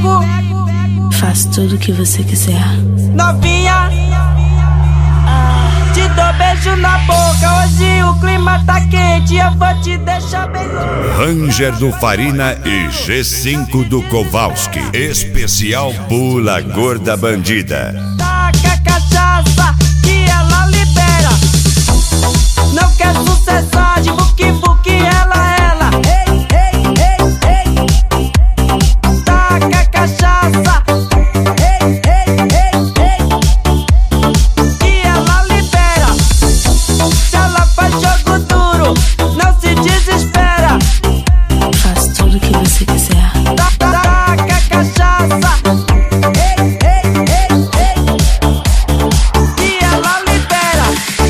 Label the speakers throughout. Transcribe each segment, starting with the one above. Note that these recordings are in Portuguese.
Speaker 1: Faço tudo o que você quiser.
Speaker 2: Novinha, te dou beijo na boca. Hoje o clima tá quente, eu vou te deixar bem louco.
Speaker 3: Ranger do Farina e G5 do Kowalski. Especial Pula Gorda Bandida.
Speaker 2: Taca a cachaça que ela libera. Não quer sucesso de buque, ela. Ei, ei, ei, ei. Taca a cachaça. Ei, ei, ei, ei. Que ela libera. Se ela faz jogo duro, não se desespera.
Speaker 1: Faço tudo o que você quiser.
Speaker 2: Taca a cachaça. Ei, ei, ei, ei. Que ela libera.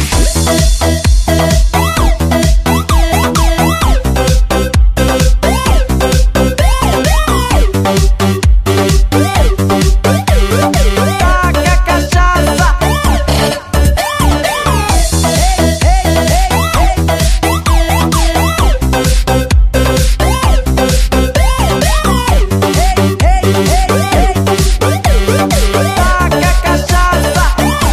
Speaker 2: Taca a cachaça. Taca a cachaça.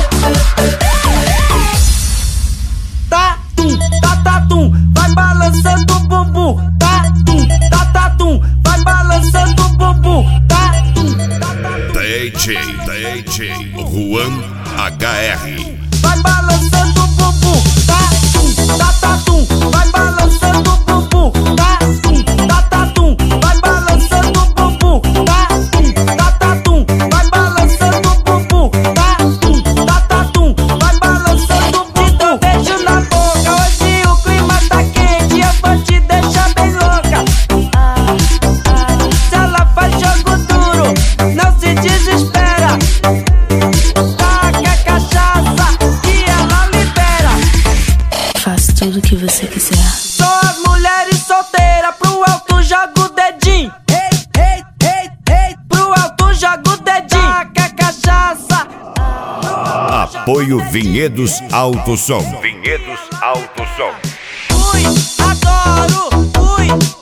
Speaker 2: Tatum, tatatum, vai balançando o bumbum. Tatum, tatatum, vai balançando o bumbum. Tatum, tatatum,
Speaker 3: DJ Juan HR.
Speaker 2: vai balançando o bumbum. Tatum, tatatum, vai balançando o bumbum. Tatum, tatatum, vai balançando o bumbum. Tatum, tatatum, vai balançando o bumbum. Tatum, tatatum, vai balançando o bumbum. Beijo na boca, hoje o clima tá quente, eu vou te deixar bem louca. Se ela faz jogo duro, não se desespera. Taca a cachaça que ela libera.
Speaker 1: Faço tudo o que você quiser.
Speaker 2: Só as mulheres solteiras, pro alto joga o dedinho. Ei, ei, ei, ei, pro alto joga o dedinho. Taca a cachaça.
Speaker 3: Apoio Vinhedos Alto Som. Vinhedos Alto Som.
Speaker 2: Fui, adoro, fui.